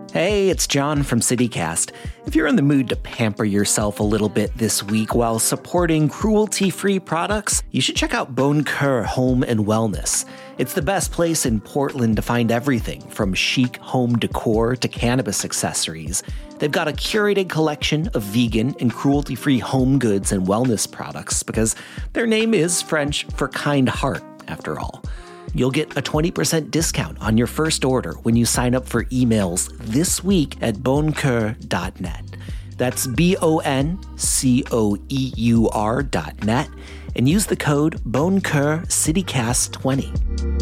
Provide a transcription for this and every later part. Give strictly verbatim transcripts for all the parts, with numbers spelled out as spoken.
Hey, it's John from CityCast. If you're in the mood to pamper yourself a little bit this week while supporting cruelty-free products, you should check out Bon Cœur Home and Wellness. It's the best place in Portland to find everything from chic home decor to cannabis accessories. They've got a curated collection of vegan and cruelty-free home goods and wellness products because their name is French for kind heart, after all. You'll get a twenty percent discount on your first order when you sign up for emails this week at bon coeur dot net. That's B O N C O E U R dot net and use the code BonCoeur CityCast twenty.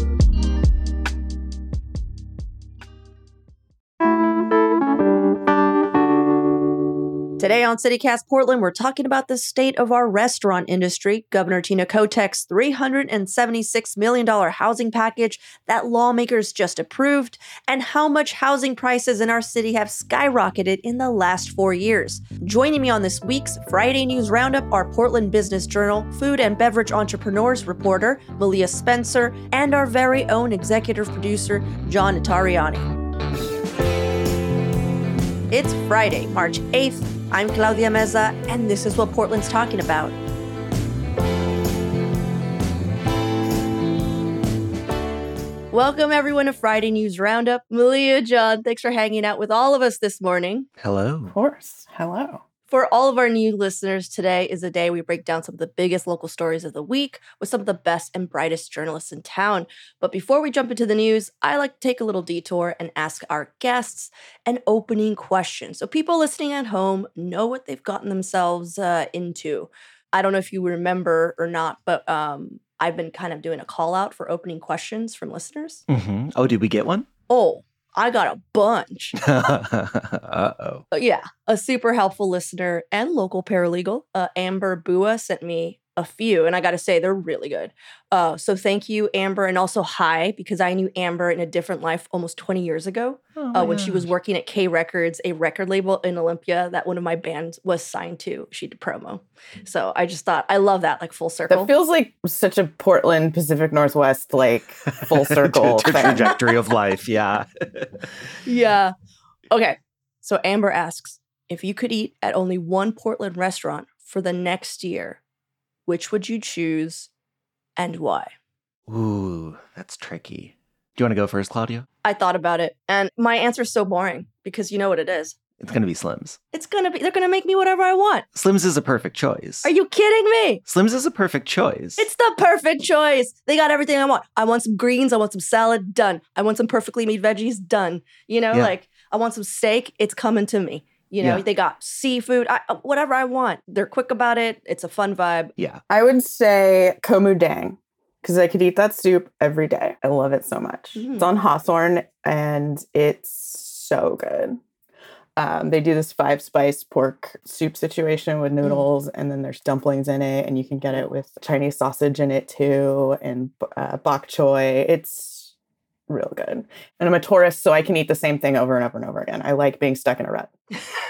Today on CityCast Portland, we're talking about the state of our restaurant industry, Governor Tina Kotek's three hundred seventy-six million dollars housing package that lawmakers just approved, and how much housing prices in our city have skyrocketed in the last four years. Joining me on this week's Friday News Roundup are Portland Business Journal food and beverage entrepreneurs reporter Malia Spencer and our very own executive producer, John Notarianni. It's Friday, March eighth. I'm Claudia Meza, and this is what Portland's talking about. Welcome, everyone, to Friday News Roundup. Malia, John, thanks for hanging out with all of us this morning. Hello. Of course. Hello. For all of our new listeners, today is a day we break down some of the biggest local stories of the week with some of the best and brightest journalists in town. But before we jump into the news, I like to take a little detour and ask our guests an opening question, so people listening at home know what they've gotten themselves uh, into. I don't know if you remember or not, but um, I've been kind of doing a call out for opening questions from listeners. Mm-hmm. Oh, did we get one? Oh, I got a bunch. Uh-oh. Uh, yeah, a super helpful listener and local paralegal, uh, Amber Bua, sent me a few, and I got to say, they're really good. Uh, so thank you, Amber, and also hi, because I knew Amber in a different life almost twenty years ago Oh, uh, when she was working at K Records, a record label in Olympia that one of my bands was signed to. She did promo. So I just thought, I love that, like full circle. That feels like such a Portland, Pacific Northwest, like full circle Tra- thing. trajectory of life, yeah. Yeah. Okay. So Amber asks, if you could eat at only one Portland restaurant for the next year, which would you choose and why? Ooh, that's tricky. Do you want to go first, Claudia? I thought about it, and my answer is so boring because you know what it is. It's going to be Slim's. It's gonna be, they're gonna make me whatever I want. Slim's is a perfect choice. Are you kidding me? Slim's is a perfect choice. It's the perfect choice. They got everything I want. I want some greens. I want some salad. Done. I want some perfectly made veggies. Done. You know, Yeah. like I want some steak. It's coming to me. You know, Yeah. they got seafood. I, whatever I want. They're quick about it. It's a fun vibe. Yeah. I would say Komu Dang, because I could eat that soup every day. I love it so much. Mm. It's on Hawthorne, and it's so good. Um, they do this five spice pork soup situation with noodles, mm. and then there's dumplings in it, and you can get it with Chinese sausage in it too, and uh, bok choy. It's real good. And I'm a tourist, so I can eat the same thing over and over and over again. I like being stuck in a rut.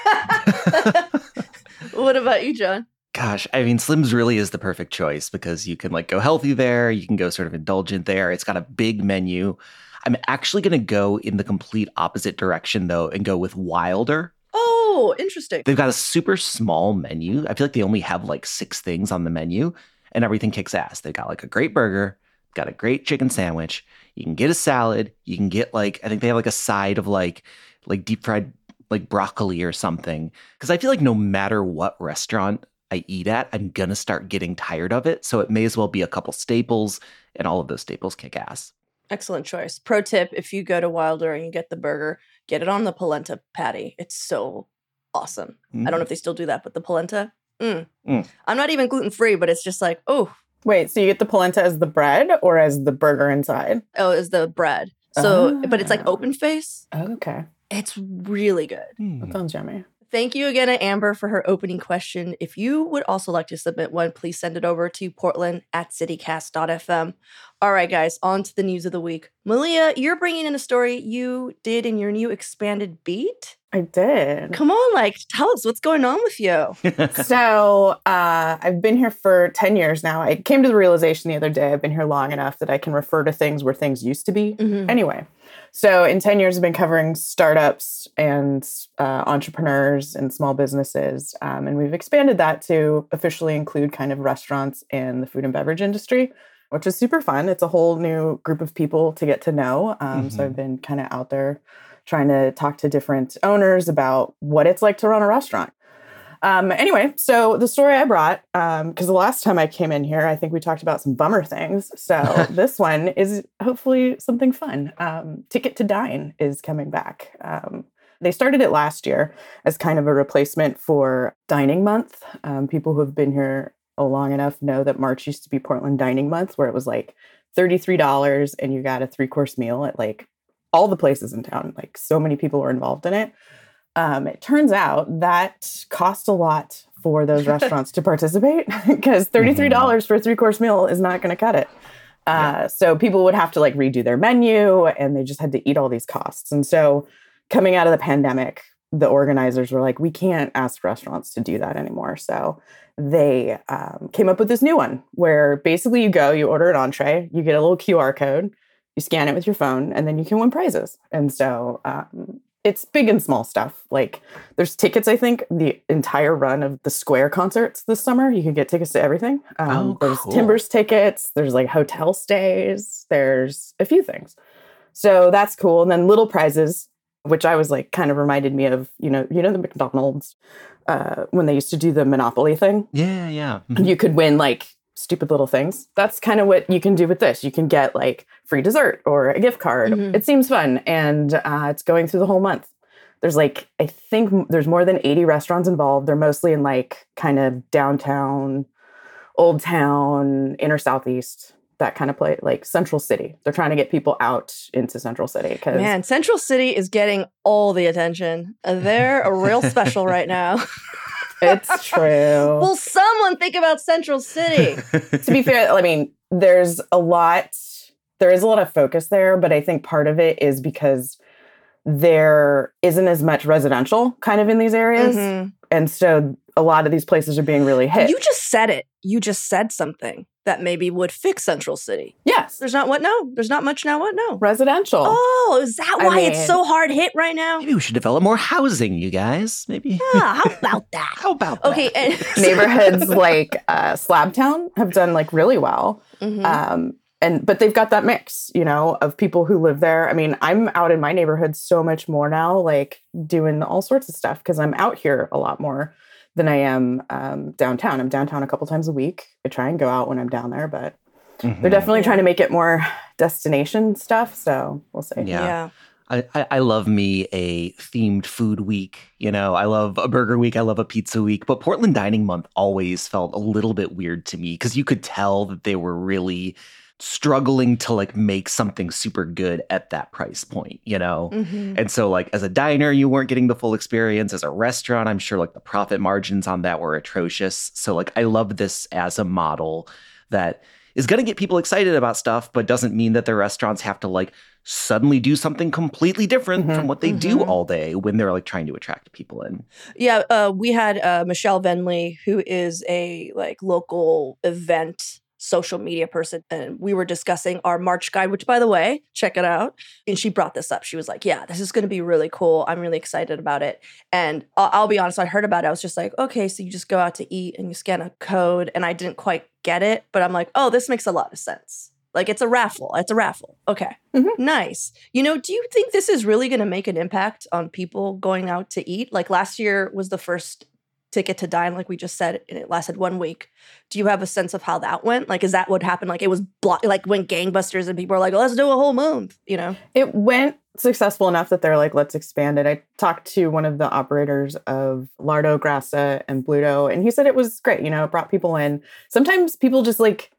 What about you, John? Gosh, I mean, Slim's really is the perfect choice because you can like go healthy there. You can go sort of indulgent there. It's got a big menu. I'm actually going to go in the complete opposite direction, though, and go with Wilder. Oh, interesting. They've got a super small menu. I feel like they only have like six things on the menu, and everything kicks ass. They've got like a great burger, got a great chicken sandwich. You can get a salad. You can get like, I think they have like a side of like, like deep fried like broccoli or something. Because I feel like no matter what restaurant I eat at, I'm going to start getting tired of it. So it may as well be a couple staples, and all of those staples kick ass. Excellent choice. Pro tip, if you go to Wilder and you get the burger, get it on the polenta patty. It's so awesome. Mm. I don't know if they still do that, but the polenta, mm. Mm. I'm not even gluten-free, but it's just like, oh. Wait, so you get the polenta as the bread or as the burger inside? Oh, as the bread. So, oh. But it's like open face. Oh, okay. It's really good. Mm. That sounds yummy. Thank you again to Amber for her opening question. If you would also like to submit one, please send it over to portland at citycast dot f m. All right, guys, on to the news of the week. Malia, you're bringing in a story you did in your new expanded beat. I did. Come on, like, tell us what's going on with you. So uh, I've been here for ten years now. I came to the realization the other day I've been here long enough that I can refer to things where things used to be. Mm-hmm. Anyway, So in ten years, I've been covering startups and uh, entrepreneurs and small businesses. Um, and we've expanded that to officially include kind of restaurants and the food and beverage industry, which is super fun. It's a whole new group of people to get to know. Um, mm-hmm. So I've been kind of out there trying to talk to different owners about what it's like to run a restaurant. Um, anyway, so the story I brought, because um, the last time I came in here, I think we talked about some bummer things. So this one is hopefully something fun. Um, Ticket to Dine is coming back. Um, they started it last year as kind of a replacement for Dining Month. Um, people who have been here long enough know that March used to be Portland Dining Month, where it was like thirty-three dollars and you got a three-course meal at like all the places in town. Like so many people were involved in it. Um, it turns out that cost a lot for those restaurants to participate because thirty-three dollars mm-hmm. for a three-course meal is not going to cut it. Uh, yeah. So people would have to like redo their menu and they just had to eat all these costs. And so coming out of the pandemic, the organizers were like, we can't ask restaurants to do that anymore. So they um, came up with this new one where basically you go, you order an entree, you get a little Q R code, you scan it with your phone, and then you can win prizes. And so um, it's big and small stuff. Like there's tickets, I think, the entire run of the Square concerts this summer. You can get tickets to everything. Um, oh, there's cool. Timbers tickets. There's like hotel stays. There's a few things. So that's cool. And then little prizes, which I was like kind of reminded me of, you know, you know, the McDonald's uh, when they used to do the Monopoly thing. Yeah, yeah. You could win like stupid little things. That's kind of what you can do with this. You can get like free dessert or a gift card. Mm-hmm. It seems fun. And uh, it's going through the whole month. There's like, I think there's more than eighty restaurants involved. They're mostly in like kind of downtown, Old Town, inner Southeast, that kind of place, like Central City. They're trying to get people out into Central City. Cause Man, Central City is getting all the attention. They're a real special right now. It's true. Will someone think about Central City? To be fair, I mean, there's a lot, there is a lot of focus there, but I think part of it is because there isn't as much residential kind of in these areas. Mm-hmm. And so a lot of these places are being really hit. You just said it. You just said something that maybe would fix Central City. Yes. There's not what? No. There's not much now. What? No. Residential. Oh, is that why I mean, it's so hard hit right now? Maybe we should develop more housing, you guys. Maybe. Yeah, how about that? How about that? Okay. And- Neighborhoods like uh, Slabtown have done like really well. Mm-hmm. Um, and but they've got that mix, you know, of people who live there. I mean, I'm out in my neighborhood so much more now, like doing all sorts of stuff because I'm out here a lot more than I am um, downtown. I'm downtown a couple times a week. I try and go out when I'm down there, but mm-hmm. they're definitely trying to make it more destination stuff. So we'll see. Yeah. yeah. I, I, I love me a themed food week. You know, I love a burger week. I love a pizza week. But Portland Dining Month always felt a little bit weird to me because you could tell that they were really struggling to like make something super good at that price point, you know? Mm-hmm. And so like as a diner, you weren't getting the full experience. As a restaurant, I'm sure like the profit margins on that were atrocious. So like I love this as a model that is going to get people excited about stuff, but doesn't mean that their restaurants have to like suddenly do something completely different mm-hmm. from what they mm-hmm. do all day when they're like trying to attract people in. Yeah, uh, we had uh, Michelle Venley, who is a like local event social media person, and we were discussing our March guide, which by the way, check it out. And she brought this up. She was like, yeah, this is going to be really cool. I'm really excited about it. And I'll, I'll be honest, I heard about it. I was just like, okay, so you just go out to eat and you scan a code. And I didn't quite get it, but I'm like, oh, this makes a lot of sense. Like it's a raffle. It's a raffle. Okay. Mm-hmm. Nice. You know, do you think this is really going to make an impact on people going out to eat? Like last year was the first Ticket to Dine, like we just said, and it lasted one week. Do you have a sense of how that went? Like, is that what happened? Like, it was blo- like when gangbusters and people are like, oh, let's do a whole month, you know? It went successful enough that they're like, let's expand it. I talked to one of the operators of Lardo, Grassa, and Bluto, and he said it was great. You know, it brought people in. Sometimes people just like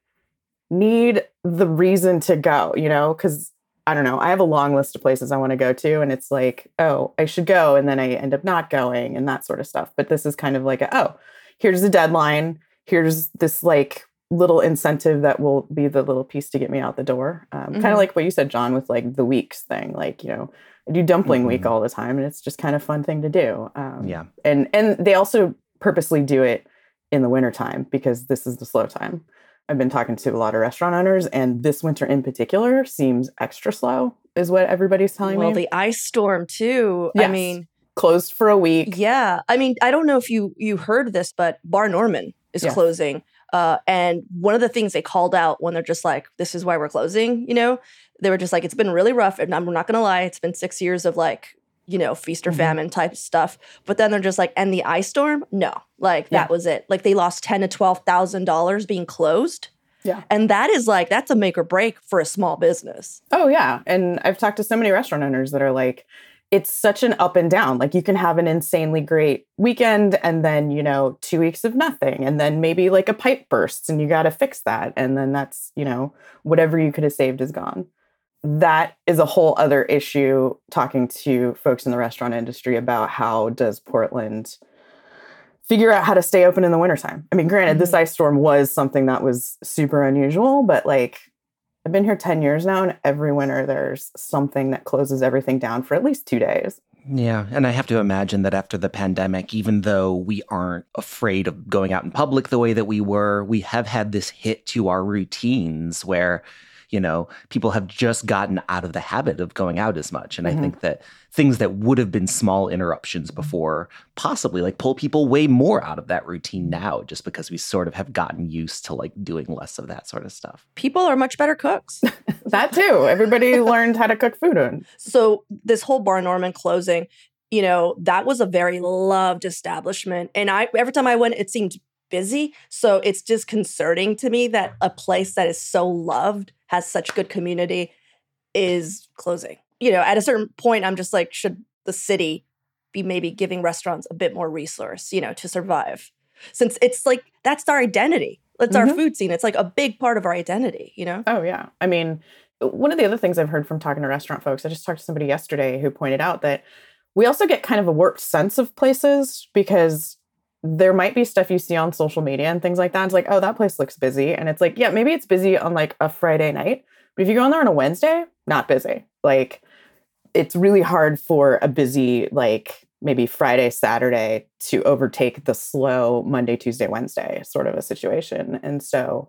need the reason to go, you know, because I don't know. I have a long list of places I want to go to, and it's like, oh, I should go, and then I end up not going, and that sort of stuff. But this is kind of like, a, oh, here's the deadline. Here's this like little incentive that will be the little piece to get me out the door. Um, mm-hmm. Kind of like what you said, John, with like the weeks thing. Like, you know, I do dumpling mm-hmm. week all the time, and it's just kind of fun thing to do. Um, yeah, and and they also purposely do it in the wintertime because this is the slow time. I've been talking to a lot of restaurant owners, and this winter in particular seems extra slow, is what everybody's telling well, me. Well, the ice storm too. Yes. I mean, closed for a week. Yeah. I mean, I don't know if you you heard this, but Bar Norman is yes. closing. Uh, and one of the things they called out when they're just like, this is why we're closing, you know, they were just like, it's been really rough. And I'm not going to lie. It's been six years of like, you know, feast or famine mm-hmm. type stuff. But then they're just like, and the ice storm? No, like yeah. that was it. Like they lost ten to twelve thousand dollars being closed. Yeah. And that is like, that's a make or break for a small business. Oh, yeah. And I've talked to so many restaurant owners that are like, it's such an up and down. Like you can have an insanely great weekend and then, you know, two weeks of nothing. And then maybe like a pipe bursts and you got to fix that. And then that's, you know, whatever you could have saved is gone. That is a whole other issue, talking to folks in the restaurant industry about how does Portland figure out how to stay open in the wintertime. I mean, granted, mm-hmm. this ice storm was something that was super unusual, but like I've been here ten years now, and every winter there's something that closes everything down for at least two days. Yeah, and I have to imagine that after the pandemic, even though we aren't afraid of going out in public the way that we were, we have had this hit to our routines where, you know, people have just gotten out of the habit of going out as much. And mm-hmm. I think that things that would have been small interruptions before possibly like pull people way more out of that routine now, just because we sort of have gotten used to like doing less of that sort of stuff. People are much better cooks. That too. Everybody learned how to cook food. So this whole Bar Norman closing, you know, that was a very loved establishment. And I every time I went, it seemed busy. So it's disconcerting to me that a place that is so loved, has such good community, is closing. You know, at a certain point, I'm just like, should the city be maybe giving restaurants a bit more resource, you know, to survive? Since it's like, that's our identity. It's mm-hmm. our food scene. It's like a big part of our identity, you know? Oh, yeah. I mean, one of the other things I've heard from talking to restaurant folks, I just talked to somebody yesterday who pointed out that we also get kind of a warped sense of places because there might be stuff you see on social media and things like that. It's like, oh, that place looks busy. And it's like, yeah, maybe it's busy on like a Friday night. But if you go in there on a Wednesday, not busy. Like, it's really hard for a busy, like maybe Friday, Saturday to overtake the slow Monday, Tuesday, Wednesday sort of a situation. And so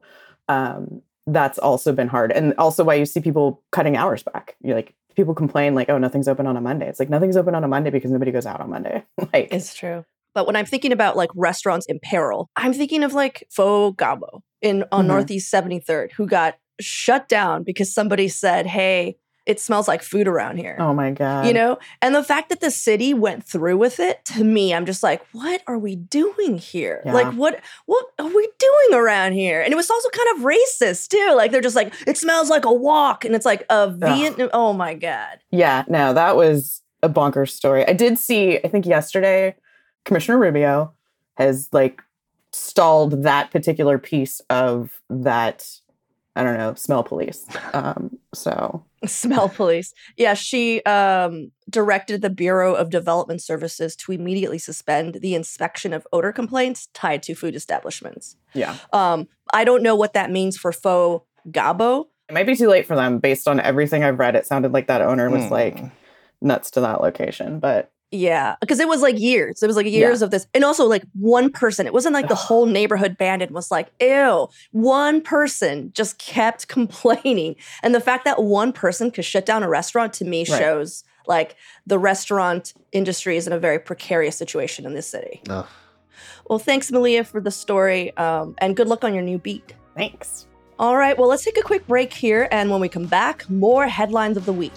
um, that's also been hard. And also why you see people cutting hours back. You're like, people complain like, oh, nothing's open on a Monday. It's like, nothing's open on a Monday because nobody goes out on Monday. Like, it's true. But when I'm thinking about like restaurants in peril, I'm thinking of like Pho Gabo in on mm-hmm. Northeast seventy-third, who got shut down because somebody said, hey, it smells like food around here. Oh my God. You know? And the fact that the city went through with it, to me, I'm just like, what are we doing here? Yeah. Like, what what are we doing around here? And it was also kind of racist too. Like, they're just like, it smells like a wok. And it's like a Vietnam. Oh my God. Yeah, no, that was a bonkers story. I did see, I think yesterday, Commissioner Rubio has like stalled that particular piece of that, I don't know, smell police. Um, so smell police. Yeah, she um, directed the Bureau of Development Services to immediately suspend the inspection of odor complaints tied to food establishments. Yeah. Um, I don't know what that means for Pho Gabo. It might be too late for them based on everything I've read. It sounded like that owner was mm. like nuts to that location, but yeah, because it was like years. It was like years yeah. of this. And also like one person, it wasn't like the whole neighborhood band and was like, ew. One person just kept complaining. And the fact that one person could shut down a restaurant to me right. shows like the restaurant industry is in a very precarious situation in this city. Ugh. Well, thanks, Malia, for the story. Um, and good luck on your new beat. Thanks. All right, well, let's take a quick break here. And when we come back, more headlines of the week.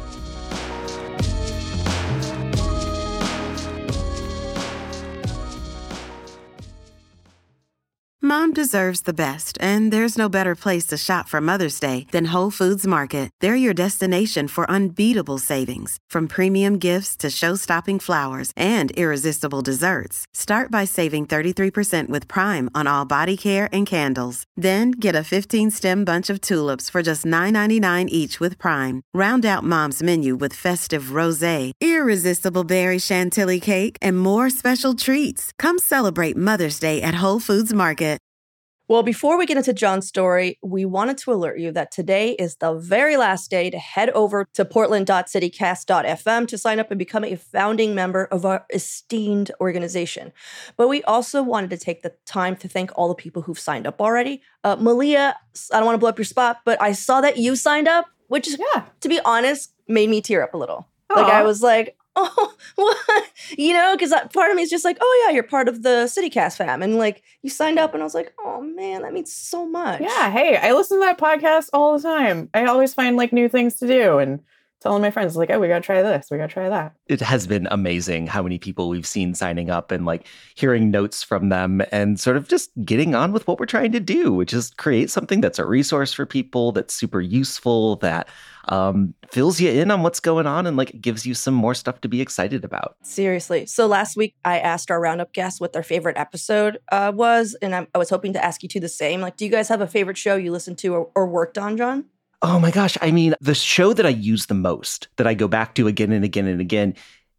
Mom deserves the best, and there's no better place to shop for Mother's Day than Whole Foods Market. They're your destination for unbeatable savings, from premium gifts to show-stopping flowers and irresistible desserts. Start by saving thirty-three percent with Prime on all body care and candles. Then get a fifteen-stem bunch of tulips for just nine ninety-nine each with Prime. Round out Mom's menu with festive rosé, irresistible berry chantilly cake, and more special treats. Come celebrate Mother's Day at Whole Foods Market. Well, before we get into John's story, we wanted to alert you that today is the very last day to head over to portland dot citycast dot f m to sign up and become a founding member of our esteemed organization. But we also wanted to take the time to thank all the people who've signed up already. Uh, Malia, I don't want to blow up your spot, but I saw that you signed up, which, yeah. to be honest, made me tear up a little. Aww. Like, I was like, oh, what? You know, because part of me is just like, oh, yeah, you're part of the CityCast fam. And like, you signed up and I was like, oh, man, that means so much. Yeah. Hey, I listen to that podcast all the time. I always find like new things to do and telling my friends like, oh, we got to try this. We got to try that. It has been amazing how many people we've seen signing up and like hearing notes from them and sort of just getting on with what we're trying to do, which is create something that's a resource for people, that's super useful, that um, fills you in on what's going on and like gives you some more stuff to be excited about. Seriously. So last week I asked our Roundup guests what their favorite episode uh, was, and I, I was hoping to ask you two the same. Like, do you guys have a favorite show you listened to or, or worked on, John? Oh my gosh. I mean, the show that I use the most, that I go back to again and again and again,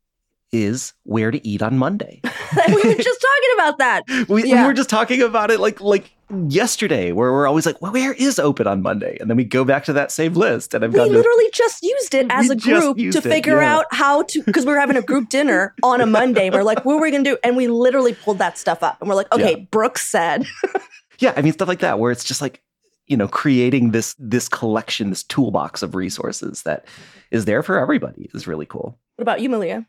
is Where to Eat on Monday. We were just talking about that. We, yeah. we were just talking about it like like yesterday, where we're always like, well, where is open on Monday? And then we go back to that same list. And I've We gone literally to, just used it as a group to it, figure yeah. out how to, because we were having a group dinner on a Monday. We're like, what are we going to do? And we literally pulled that stuff up. And we're like, okay, yeah. Brooks said. Yeah, I mean, stuff like that, where it's just like, you know, creating this this collection, this toolbox of resources that is there for everybody is really cool. What about you, Malia?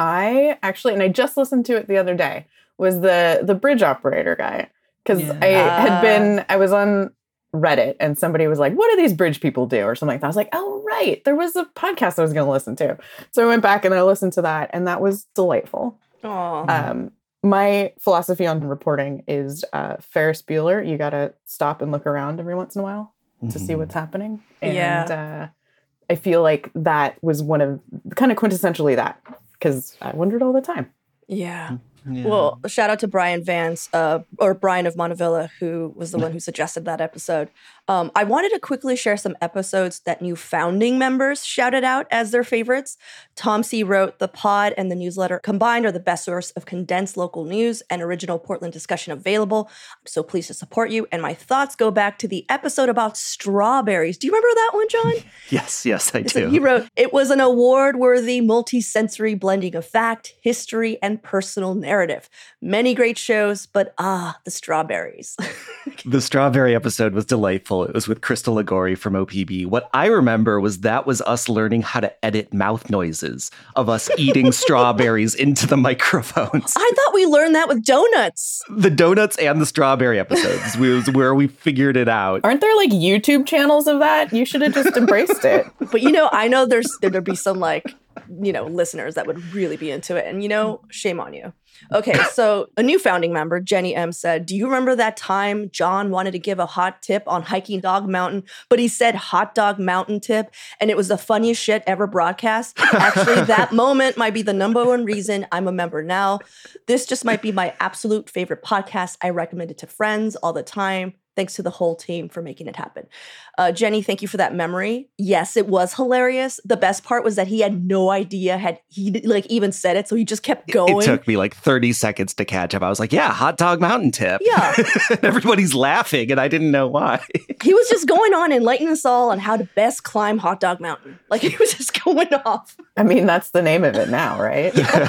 I actually, and I just listened to it the other day, was the the bridge operator guy. Because yeah. I had been, I was on Reddit and somebody was like, what do these bridge people do? Or something like that. I was like, oh, right. There was a podcast I was going to listen to. So I went back and I listened to that and that was delightful. Aww. Um, my philosophy on reporting is uh, Ferris Bueller. You got to stop and look around every once in a while mm-hmm. to see what's happening. And yeah. uh, I feel like that was one of, kind of quintessentially that, because I wondered all the time. Yeah. Yeah. Well, shout out to Brian Vance, uh, or Brian of Montevilla, who was the one who suggested that episode. Um, I wanted to quickly share some episodes that new founding members shouted out as their favorites. Tom C. wrote, the pod and the newsletter combined are the best source of condensed local news and original Portland discussion available. I'm so pleased to support you. And my thoughts go back to the episode about strawberries. Do you remember that one, John? Yes, yes, I do. He wrote, it was an award-worthy multi-sensory blending of fact, history, and personal narrative. Many great shows, but ah, the strawberries. The strawberry episode was delightful. It was with Crystal Ligori from O P B. What I remember was that was us learning how to edit mouth noises of us eating strawberries into the microphones. I thought we learned that with donuts. The donuts and the strawberry episodes was where we figured it out. Aren't there like YouTube channels of that? You should have just embraced it. But you know, I know there's there'd be some like, you know, listeners that would really be into it. And you know, shame on you. Okay, so a new founding member, Jenny M, said, do you remember that time John wanted to give a hot tip on hiking Dog Mountain, but he said hot dog mountain tip, and it was the funniest shit ever broadcast? Actually, that moment might be the number one reason I'm a member now. This just might be my absolute favorite podcast. I recommend it to friends all the time. Thanks to the whole team for making it happen. Uh, Jenny, thank you for that memory. Yes, it was hilarious. The best part was that he had no idea had he like even said it, so he just kept going. It took me like thirty seconds to catch up. I was like, yeah, hot dog mountain tip. Yeah. Everybody's laughing, and I didn't know why. He was just going on enlightening us all on how to best climb Hot Dog Mountain. Like, he was just going off. I mean, that's the name of it now, right?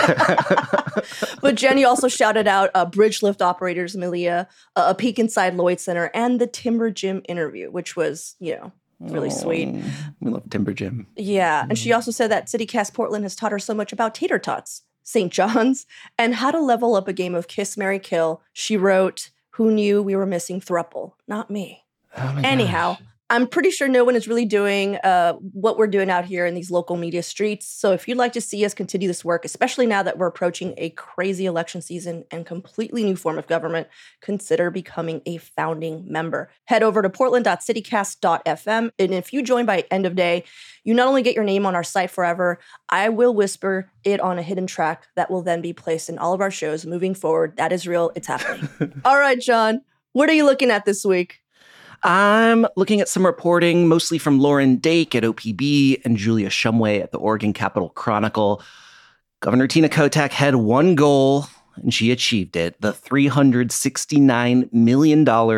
But Jenny also shouted out uh, Bridge Lift Operators, Malia, uh, a peek inside Lloyd Center, and the Timber Gym interview, which was, you know, really oh, sweet. We love Timber Gym. Yeah. Mm-hmm. And she also said that CityCast Portland has taught her so much about tater tots, Saint John's, and how to level up a game of Kiss, Marry, Kill. She wrote, who knew we were missing thruple? Not me. Oh my Anyhow, gosh. I'm pretty sure no one is really doing uh, what we're doing out here in these local media streets. So if you'd like to see us continue this work, especially now that we're approaching a crazy election season and completely new form of government, consider becoming a founding member. Head over to portland dot citycast dot f m. And if you join by end of day, you not only get your name on our site forever, I will whisper it on a hidden track that will then be placed in all of our shows moving forward. That is real. It's happening. All right, John, what are you looking at this week? I'm looking at some reporting, mostly from Lauren Dake at O P B and Julia Shumway at the Oregon Capitol Chronicle. Governor Tina Kotek had one goal, and she achieved it, the three hundred sixty-nine million dollars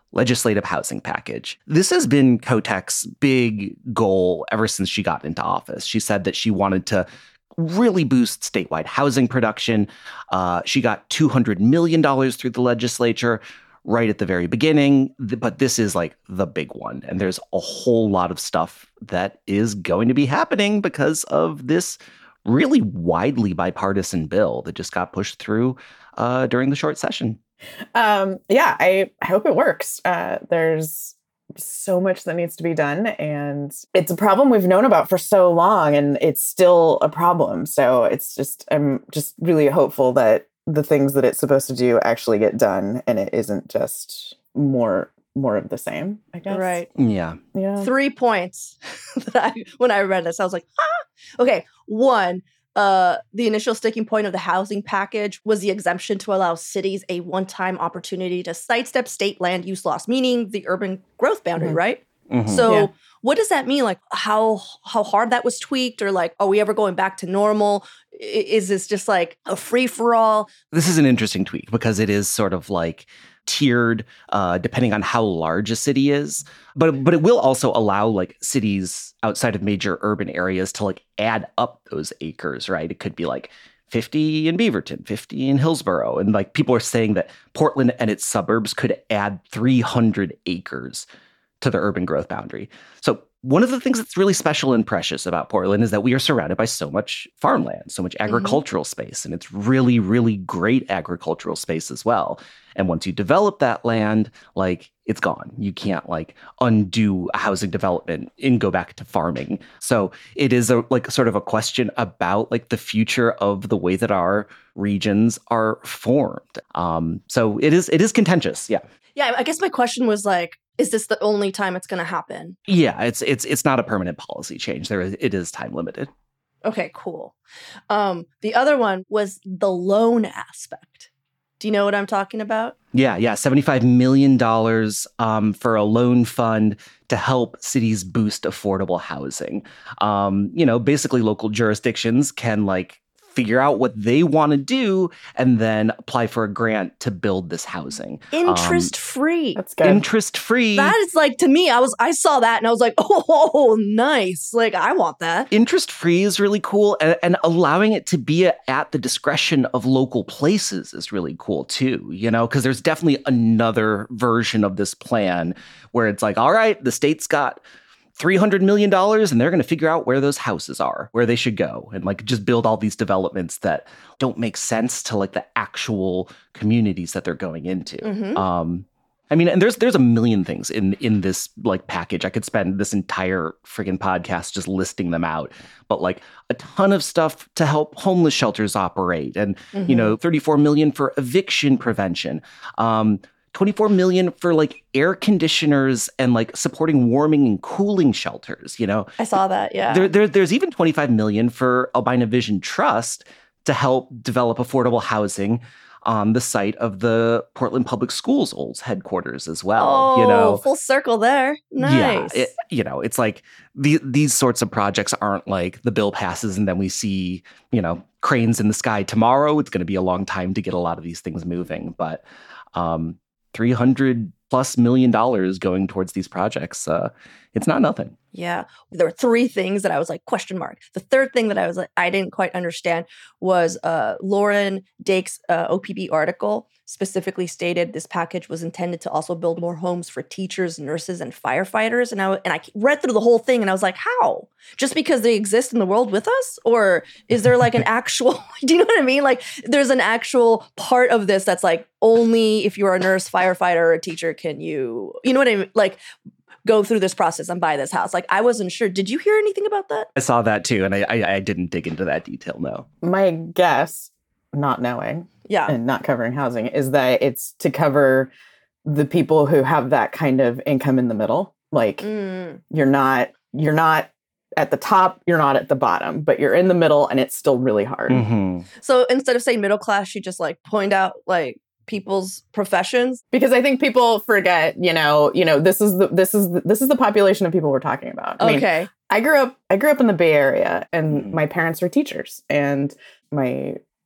legislative housing package. This has been Kotek's big goal ever since she got into office. She said that she wanted to really boost statewide housing production. Uh, she got two hundred million dollars through the legislature right at the very beginning, but this is like the big one. And there's a whole lot of stuff that is going to be happening because of this really widely bipartisan bill that just got pushed through uh, during the short session. Um, yeah, I, I hope it works. Uh, there's so much that needs to be done, and it's a problem we've known about for so long, and it's still a problem. So it's just, I'm just really hopeful that the things that it's supposed to do actually get done, and it isn't just more more of the same, I guess. Right. Yeah. Yeah. Three points that I, when I read this, I was like, ah. Okay, one, Uh, the initial sticking point of the housing package was the exemption to allow cities a one-time opportunity to sidestep state land use laws, meaning the urban growth boundary, Mm-hmm. right? Mm-hmm. So Yeah. what does that mean? Like how how hard that was tweaked, or like, are we ever going back to normal? I- Is this just like a free-for-all? This is an interesting tweak because it is sort of like tiered uh, depending on how large a city is. But but it will also allow like cities outside of major urban areas to like add up those acres, right? It could be like fifty in Beaverton, fifty in Hillsborough. And like people are saying that Portland and its suburbs could add three hundred acres to the urban growth boundary. So one of the things that's really special and precious about Portland is that we are surrounded by so much farmland, so much agricultural mm-hmm. space. And it's really, really great agricultural space as well. And once you develop that land, like it's gone. You can't like undo a housing development and go back to farming. So it is a like sort of a question about like the future of the way that our regions are formed. Um, so it is it is contentious. Yeah. Yeah, I guess my question was like, is this the only time it's going to happen? Yeah, it's it's it's not a permanent policy change. There is, it is time limited. Okay, cool. Um, the other one was the loan aspect. Do you know what I'm talking about? Yeah, yeah, seventy-five million dollars um, for a loan fund to help cities boost affordable housing. Um, you know, basically local jurisdictions can like figure out what they want to do and then apply for a grant to build this housing. Interest um, free. That's good. Interest free. That is like, to me, I was I saw that and I was like, oh, nice. Like, I want that. Interest free is really cool. And, and allowing it to be a, at the discretion of local places is really cool too, you know, because there's definitely another version of this plan where it's like, all right, the state's got three hundred million dollars and they're going to figure out where those houses are, where they should go, and like just build all these developments that don't make sense to like the actual communities that they're going into. Mm-hmm. Um, I mean, and there's there's a million things in in this like package. I could spend this entire friggin' podcast just listing them out, but like a ton of stuff to help homeless shelters operate, and mm-hmm. you know, thirty-four million for eviction prevention. Um, twenty-four million for like air conditioners and like supporting warming and cooling shelters, you know. I saw that, yeah. There, there, there's even twenty-five million for Albina Vision Trust to help develop affordable housing on the site of the Portland Public Schools old headquarters as well. Oh, you know, full circle there. Nice. Yeah, it, you know, it's like the, these sorts of projects aren't like the bill passes and then we see, you know, cranes in the sky tomorrow. It's going to be a long time to get a lot of these things moving, but um three hundred plus million dollars going towards these projects. Uh, it's not nothing. Yeah. There were three things that I was like, question mark. The third thing that I was like, I didn't quite understand was uh, Lauren Dake's uh, O P B article specifically stated this package was intended to also build more homes for teachers, nurses, and firefighters. And I, and I read through the whole thing and I was like, how? Just because they exist in the world with us? Or is there like an actual, do you know what I mean? Like there's an actual part of this that's like only if you're a nurse, firefighter, or a teacher can you, you know what I mean? Like go through this process and buy this house. Like I wasn't sure. Did you hear anything about that? I saw that too. And I, I, I didn't dig into that detail, no. My guess, not knowing yeah. and not covering housing, is that it's to cover the people who have that kind of income in the middle. Like mm. you're not, you're not at the top, you're not at the bottom, but you're in the middle and it's still really hard. Mm-hmm. So instead of saying middle class, you just like point out like people's professions, because I think people forget, you know, you know, this is the this is the, this is the population of people we're talking about. I okay. mean, I grew up I grew up in the Bay Area and mm. my parents were teachers and my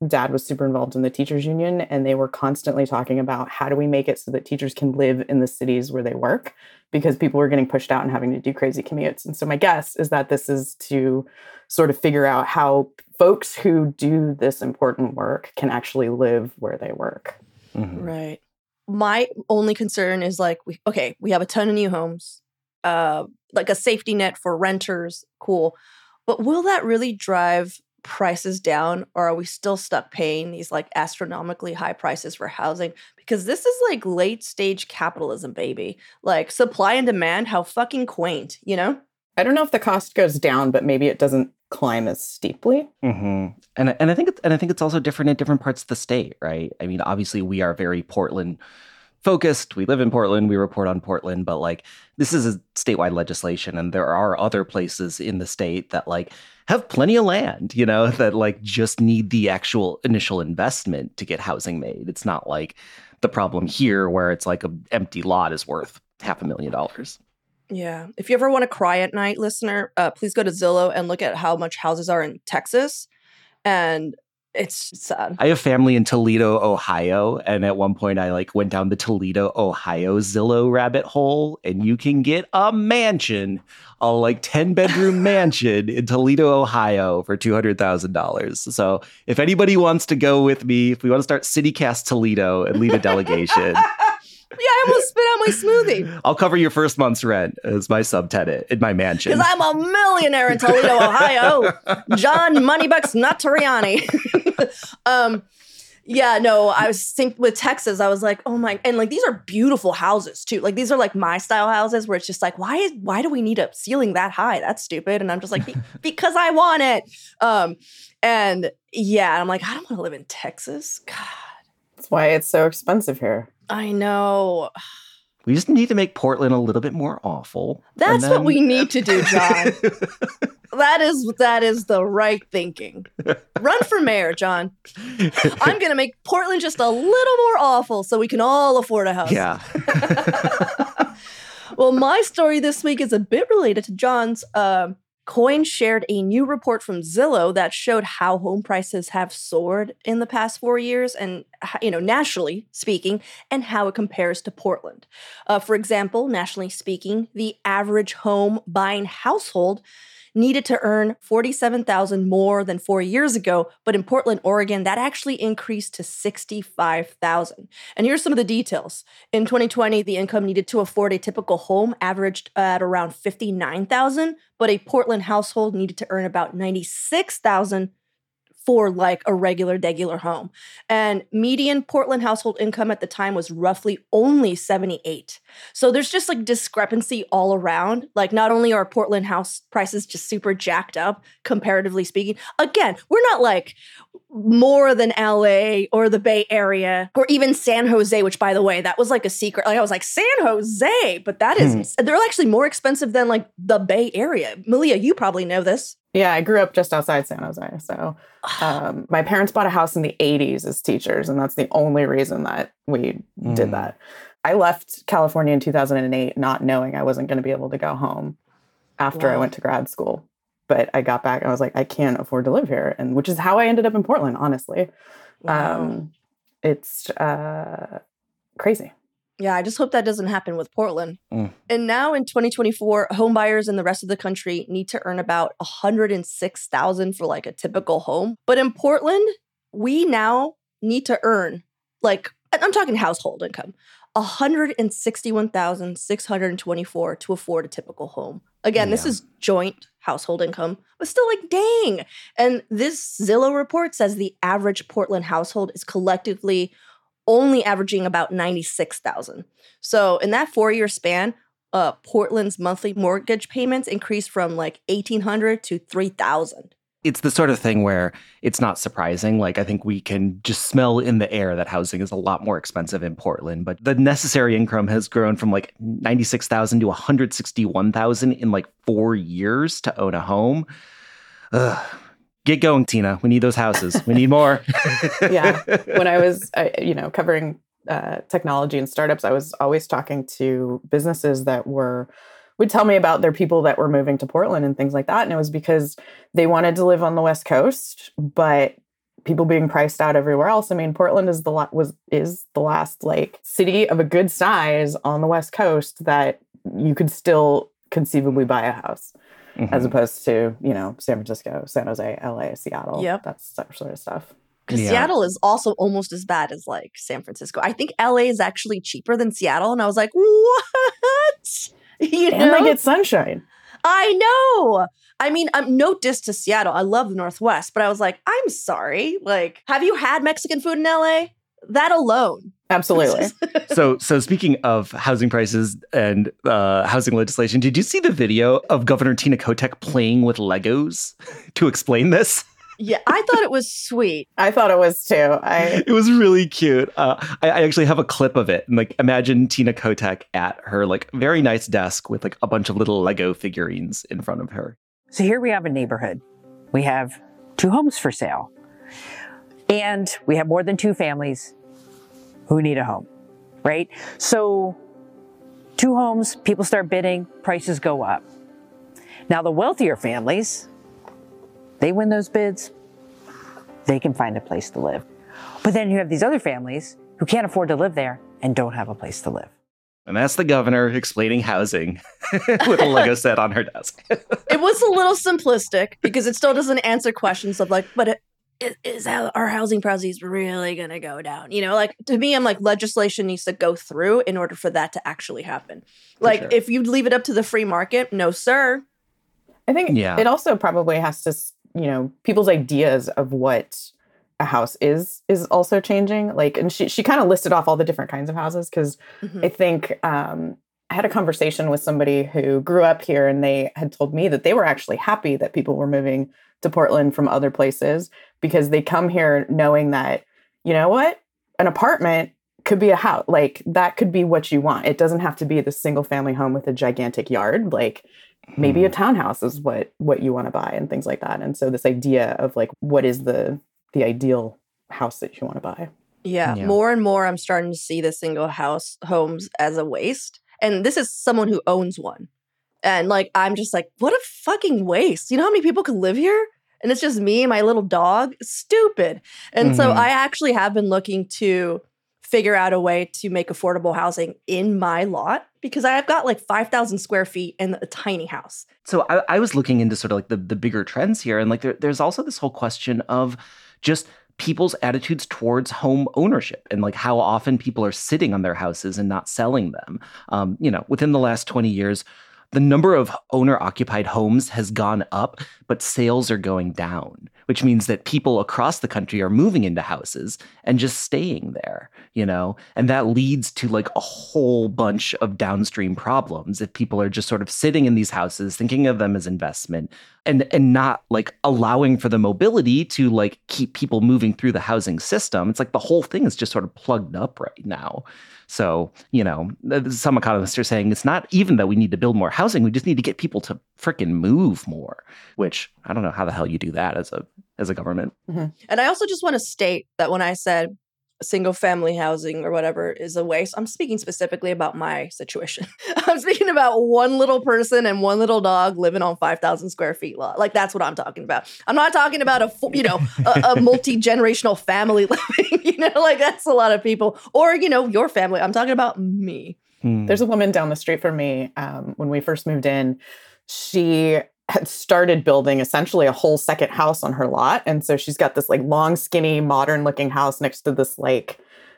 dad was super involved in the teachers union, and they were constantly talking about how do we make it so that teachers can live in the cities where they work, because people were getting pushed out and having to do crazy commutes. And so my guess is that this is to sort of figure out how folks who do this important work can actually live where they work. Mm-hmm. Right. My only concern is like, we, okay, we have a ton of new homes, uh, like a safety net for renters. Cool. But will that really drive prices down, or are we still stuck paying these like astronomically high prices for housing? Because this is like late stage capitalism, baby. Like supply and demand, how fucking quaint, you know? I don't know if the cost goes down, but maybe it doesn't climb as steeply. Mm-hmm. And and I think it's, and I think it's also different in different parts of the state, right? I mean, obviously we are very Portland focused. We live in Portland. We report on Portland, but like this is a statewide legislation, and there are other places in the state that like have plenty of land, you know, that like just need the actual initial investment to get housing made. It's not like the problem here where it's like an empty lot is worth half a million dollars. Yeah. If you ever want to cry at night, listener, uh, please go to Zillow and look at how much houses are in Texas. And it's sad. I have family in Toledo, Ohio. And at one point I like went down the Toledo, Ohio Zillow rabbit hole, and you can get a mansion, a like ten bedroom mansion in Toledo, Ohio for two hundred thousand dollars. So if anybody wants to go with me, if we want to start CityCast Toledo and lead a delegation. Yeah, I almost spit out my smoothie. I'll cover your first month's rent as my subtenant in my mansion. Because I'm a millionaire in Toledo, Ohio. John Moneybucks Natariani. um, yeah, no, I was thinking with Texas, I was like, oh my, and like these are beautiful houses too. Like these are like my style houses where it's just like, why is why do we need a ceiling that high? That's stupid. And I'm just like, Be- because I want it. Um, and yeah, I'm like, I don't want to live in Texas. God. That's why it's so expensive here. I know. We just need to make Portland a little bit more awful. That's then... what we need to do, John. that is that is the right thinking. Run for mayor, John. I'm going to make Portland just a little more awful so we can all afford a house. Yeah. Well, my story this week is a bit related to John's. Uh, Coin shared a new report from Zillow that showed how home prices have soared in the past four years and, you know, nationally speaking, and how it compares to Portland. Uh, for example, nationally speaking, the average home buying household needed to earn forty-seven thousand dollars more than four years ago, but in Portland, Oregon, that actually increased to sixty-five thousand dollars. And here's some of the details. In twenty twenty, the income needed to afford a typical home averaged at around fifty-nine thousand dollars, but a Portland household needed to earn about ninety-six thousand dollars for like a regular, degular home. And median Portland household income at the time was roughly only seventy-eight. So there's just like discrepancy all around. Like not only are Portland house prices just super jacked up, comparatively speaking. Again, we're not like more than L A or the Bay Area or even San Jose, which by the way, that was like a secret. Like I was like, San Jose, but that is, hmm. they're actually more expensive than like the Bay Area. Malia, you probably know this. Yeah, I grew up just outside San Jose. So um, my parents bought a house in the eighties as teachers, and that's the only reason that we mm. did that. I left California in two thousand eight not knowing I wasn't going to be able to go home after wow. I went to grad school. But I got back and I was like, I can't afford to live here, and which is how I ended up in Portland, honestly. Wow. Um, it's uh, crazy. Yeah, I just hope that doesn't happen with Portland. Mm. And now in twenty twenty-four, home buyers in the rest of the country need to earn about one hundred six thousand dollars for like a typical home. But in Portland, we now need to earn like, I'm talking household income, one hundred sixty-one thousand six hundred twenty-four dollars to afford a typical home. Again, yeah. This is joint household income, but still like, dang. And this Zillow report says the average Portland household is collectively only averaging about ninety-six thousand dollars. So in that four-year span, uh, Portland's monthly mortgage payments increased from like eighteen hundred dollars to three thousand dollars. It's the sort of thing where it's not surprising. Like, I think we can just smell in the air that housing is a lot more expensive in Portland, but the necessary income has grown from like ninety-six thousand to one hundred sixty-one thousand in like four years to own a home. Ugh. Get going, Tina. We need those houses. We need more. Yeah. When I was, uh, you know, covering uh, technology and startups, I was always talking to businesses that were, would tell me about their people that were moving to Portland and things like that. And it was because they wanted to live on the West Coast, but people being priced out everywhere else. I mean, Portland is the la- was is the last like city of a good size on the West Coast that you could still conceivably buy a house, mm-hmm. as opposed to, you know, San Francisco, San Jose, L A, Seattle. Yep. That's that sort of stuff. Because yeah. Seattle is also almost as bad as like San Francisco. I think L A is actually cheaper than Seattle. And I was like, what? You know? And they get sunshine. I know. I mean, um, no diss to Seattle. I love the Northwest, but I was like, I'm sorry. Like, have you had Mexican food in L A? That alone. Absolutely. so, so speaking of housing prices and uh, housing legislation, did you see the video of Governor Tina Kotek playing with Legos to explain this? Yeah, I thought it was sweet. I thought it was too. I... It was really cute. Uh, I, I actually have a clip of it. And, like, imagine Tina Kotek at her like very nice desk with like a bunch of little Lego figurines in front of her. So here we have a neighborhood. We have two homes for sale. And we have more than two families who need a home, right? So two homes, people start bidding, prices go up. Now the wealthier families, they win those bids, they can find a place to live. But then you have these other families who can't afford to live there and don't have a place to live. And that's the governor explaining housing with a Lego set on her desk. It was a little simplistic because it still doesn't answer questions of like, but it, it, is how our housing prices really going to go down? You know, like to me, I'm like, legislation needs to go through in order for that to actually happen. For like sure. If you leave it up to the free market, no, sir. I think yeah. it also probably has to, you know, people's ideas of what a house is is also changing. Like, and she she kind of listed off all the different kinds of houses because mm-hmm. I think um, I had a conversation with somebody who grew up here and they had told me that they were actually happy that people were moving to Portland from other places because they come here knowing that, you know what, an apartment could be a house. Like that could be what you want. It doesn't have to be the single family home with a gigantic yard. Like maybe a townhouse is what what you want to buy and things like that. And so this idea of like, what is the the ideal house that you want to buy? Yeah, yeah. More and more I'm starting to see the single house homes as a waste. And this is someone who owns one. And like, I'm just like, what a fucking waste. You know how many people could live here? And it's just me and my little dog? Stupid. And mm-hmm. so I actually have been looking to figure out a way to make affordable housing in my lot because I've got like five thousand square feet and a tiny house. So I, I was looking into sort of like the, the bigger trends here. And like there, there's also this whole question of just people's attitudes towards home ownership and like how often people are sitting on their houses and not selling them. Um, you know, within the last twenty years, the number of owner-occupied homes has gone up, but sales are going down, which means that people across the country are moving into houses and just staying there, you know? And that leads to like a whole bunch of downstream problems if people are just sort of sitting in these houses, thinking of them as investment and and not like allowing for the mobility to like keep people moving through the housing system. It's like the whole thing is just sort of plugged up right now. So, you know, some economists are saying it's not even that we need to build more housing. We just need to get people to freaking move more, which I don't know how the hell you do that as a as a government. Mm-hmm. And I also just want to state that when I said single family housing or whatever is a waste, I'm speaking specifically about my situation. I'm speaking about one little person and one little dog living on five thousand square feet lot. Like that's what I'm talking about. I'm not talking about a, you know, a, a multi-generational family living, you know, like that's a lot of people or, you know, your family. I'm talking about me. Hmm. There's a woman down the street from me um, when we first moved in. She had started building essentially a whole second house on her lot. And so she's got this like long, skinny, modern looking house next to this like,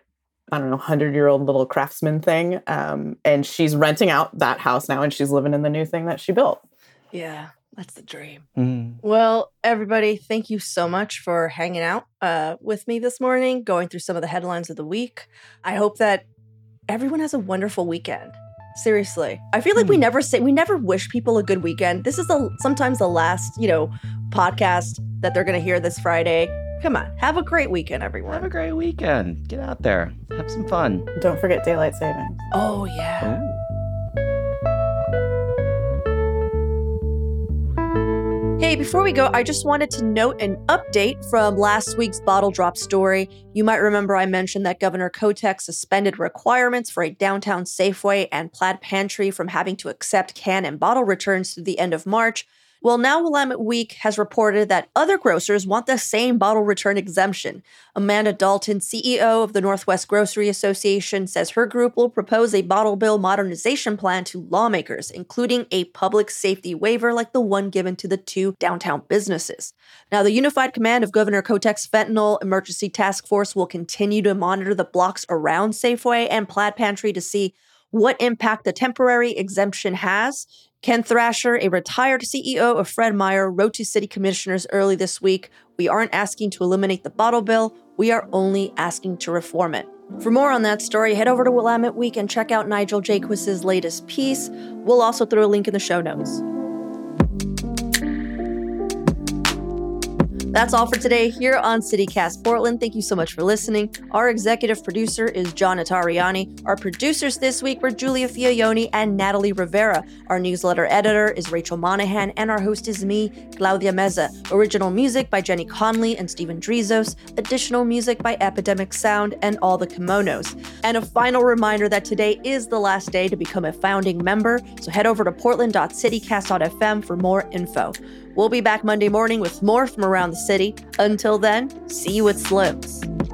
I don't know, hundred year old little craftsman thing. Um, and she's renting out that house now and she's living in the new thing that she built. Yeah, that's the dream. Mm. Well, everybody, thank you so much for hanging out uh, with me this morning, going through some of the headlines of the week. I hope that everyone has a wonderful weekend. Seriously. I feel like we never say, we never wish people a good weekend. This is the sometimes the last, you know, podcast that they're going to hear this Friday. Come on. Have a great weekend, everyone. Have a great weekend. Get out there. Have some fun. Don't forget daylight savings. Oh, yeah. Ooh. Hey, before we go, I just wanted to note an update from last week's bottle drop story. You might remember I mentioned that Governor Kotek suspended requirements for a downtown Safeway and Plaid Pantry from having to accept can and bottle returns through the end of March. Well, now Willamette Week has reported that other grocers want the same bottle return exemption. Amanda Dalton, C E O of the Northwest Grocery Association, says her group will propose a bottle bill modernization plan to lawmakers, including a public safety waiver like the one given to the two downtown businesses. Now, the unified command of Governor Kotek's fentanyl emergency task force will continue to monitor the blocks around Safeway and Plaid Pantry to see what impact the temporary exemption has. Ken Thrasher, a retired C E O of Fred Meyer, wrote to city commissioners early this week, "We aren't asking to eliminate the bottle bill, we are only asking to reform it." For more on that story, head over to Willamette Week and check out Nigel Jaquiz's latest piece. We'll also throw a link in the show notes. That's all for today here on CityCast Portland. Thank you so much for listening. Our executive producer is John Atariani. Our producers this week were Julia Fiaioni and Natalie Rivera. Our newsletter editor is Rachel Monahan, and our host is me, Claudia Meza. Original music by Jenny Conley and Steven Drizos. Additional music by Epidemic Sound and All the Kimonos. And a final reminder that today is the last day to become a founding member, so head over to portland dot citycast dot f m for more info. We'll be back Monday morning with more from around the city. Until then, see you at Slim's.